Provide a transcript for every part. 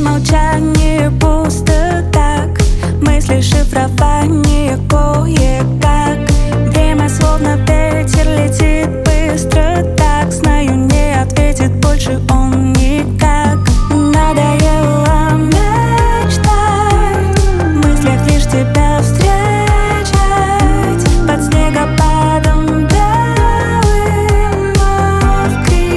молчании пусто так, мысли шифрование кое-как. Время словно ветер летит быстро так, знаю, не ответит больше он никак. Надоело мечтать, в мыслях лишь тебя встречать. Под снегопадом белым вновь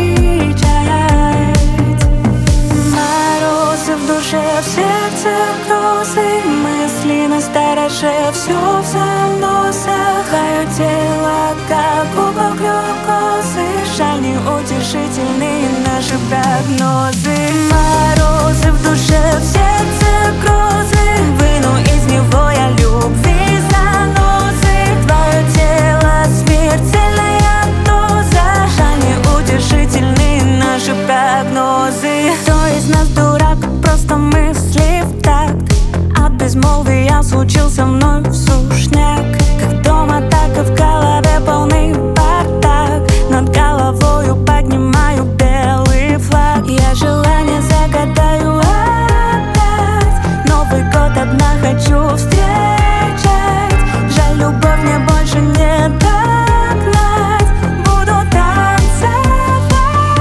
кричать. Морозы в душе, в сердце грозы, мысли настороже, все в заносах. Твое тело, как кубок глюкозы, жаль, неутешительные наши прогнозы. Морозы в душе, в сердце грозы, выну из него я любви занозы. Твое тело, смертельная доза, жаль, неутешительные наши прогнозы. Кто из нас дурак, просто мысли в такт, от безмолвия случился мной сушняк. Как дома, так и в голове полный бардак, над головою поднимаю белый флаг. Я желание загадаю опять, Новый год одна хочу встречать. Жаль, любовь мне больше не догнать, буду танцевать.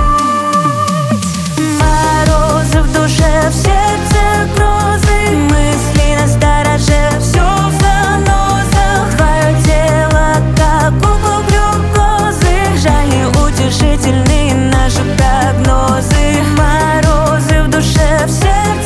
Морозы в душе, в сердце грозы, мысли настороже, все в заносах. Твое тело, как кубок глюкозы, жаль, неутешительные наши прогнозы. Морозы в душе, в сердце